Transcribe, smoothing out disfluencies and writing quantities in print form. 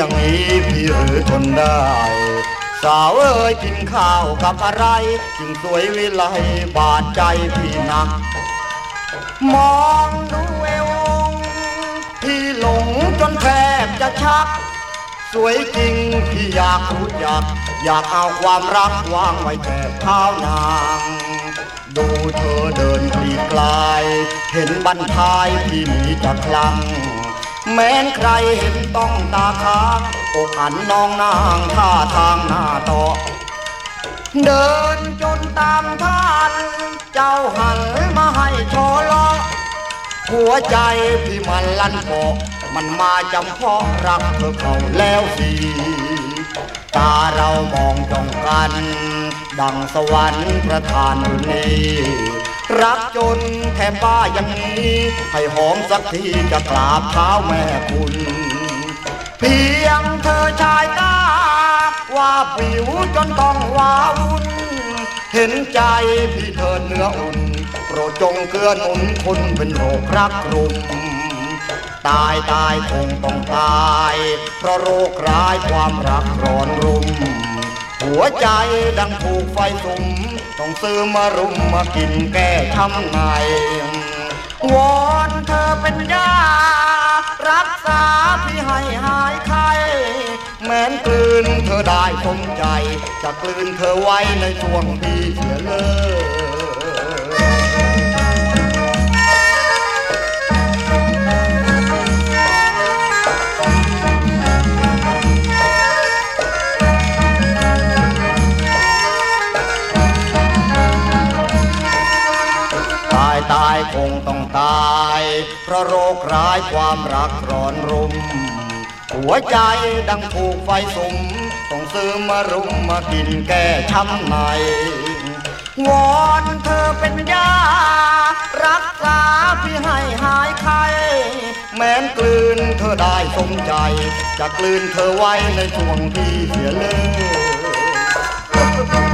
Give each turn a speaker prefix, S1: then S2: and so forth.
S1: อย่างนี้พี่หรือทนได้สาวเอ้ยกินข้าวกับอะไรจึงสวยวิไลบาดใจพี่นักมองดูเอวพี่หลงจนแทบจะชักสวยจริงพี่อยากรู้จักอยากเอาความรักวางไว้แทบเท้านางดูเธอเดินกลีกลายเห็นบั้นท้ายพี่มีจะคลั่งแม้นใครเห็นต้องตาค้างอกหันน้องนางท่าทางหน้าต่อเดินจนตามท่านเจ้าหันมาให้โชว์ล้อหัวใจพี่มันลั่นโปะมันมาจำเพาะรักเธอเขาแล้วสิตาเรามองจ้องกันดังสวรรค์ประทานอยู่นี่รักจนแทบบ้าอย่างนี้ให้หอมสักทีจะกราบเท้าแม่คุณเพียงเธอชายตาว่าผิวจนต้องว้าวุ่นเห็นใจพี่เธอเนื้ออุ่นโปรดจงเกื้อหนุนคนเป็นโรครักรุมตายคงต้องตายเพราะโรคร้ายความรักร้อนรุมหัวใจดังถูกไฟสุมต้องซื้อมารุมมากินแก้ช้ำในวอนเธอเป็นยารักษาพี่ให้หายไข้แม้นกลืนเธอได้สมใจจะกลืนเธอไว้ในช่วงที่เสียเลิศตายคงต้องตายเพราะโรคร้ายความรักร้อนรุมหัวใจดังถูกไฟสุมต้องซื้อมารุมมากินแก้ช้ำในวอนเธอเป็นยารักษาพี่ให้หายไข้แม้นกลืนเธอได้สมใจจะกลืนเธอไว้ในช่วงที่เสียเลิศ